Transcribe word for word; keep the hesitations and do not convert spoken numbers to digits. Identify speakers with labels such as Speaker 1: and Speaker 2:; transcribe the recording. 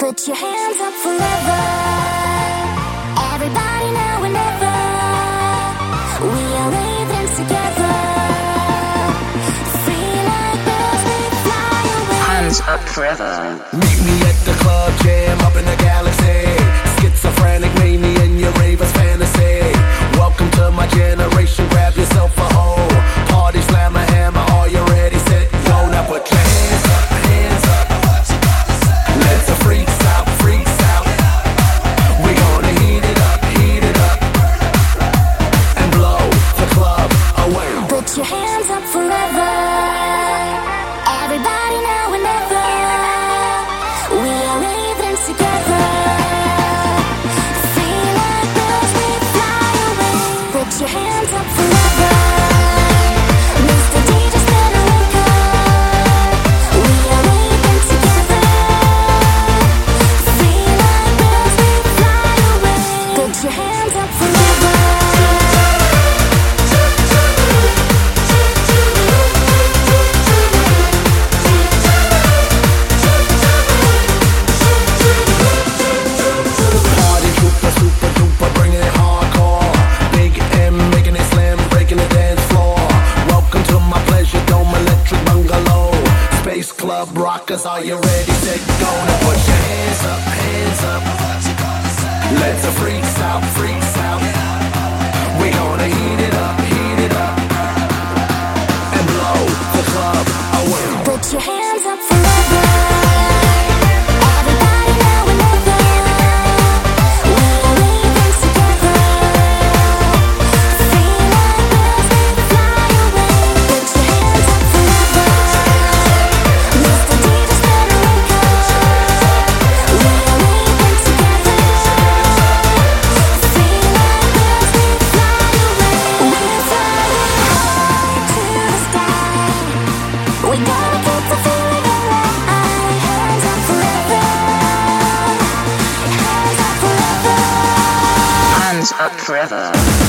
Speaker 1: Put your hands up forever. Everybody now and never. We are waving together. Free like birds, we fly away.
Speaker 2: Hands up forever.
Speaker 3: Meet me at the club, jam up in the galaxy. Schizophrenic mania in your raver's fantasy. Welcome to my generation, grab yourself a hole. Party slammer hammer, are you ready, set, go. Now put your hands up, hands up. Let's a freaks out, freaks out. We gonna heat it up, heat it up. And blow the club away.
Speaker 1: Put your hands up forever. Everybody now and never. We are waving together. Free like birds, we fly away. Put your hands up forever. Mister D J, spin a record. We are waving together. Free like birds, we fly away. Put your hands up forever.
Speaker 3: Party trooper, super duper, bringing it hardcore. Big M making it slam, breaking the dance floor. Welcome to my pleasure dome, electric bungalow. Space club rockers, are you ready? Set, go. Now put your hands up, hands up. Let's a freaks out, freaks out. We gonna heat it up, heat it up. And blow the club away.
Speaker 1: Put your hands up forever. Everybody now and never. We are waving together. Free like birds, we fly away. Put your hands up forever. Mister D J, spin a record. We are waving together. Free like birds, we fly away. We're flying high to the sky. We gotta keep the feeling alive. Hands up forever. Hands up forever.
Speaker 2: Hands up forever.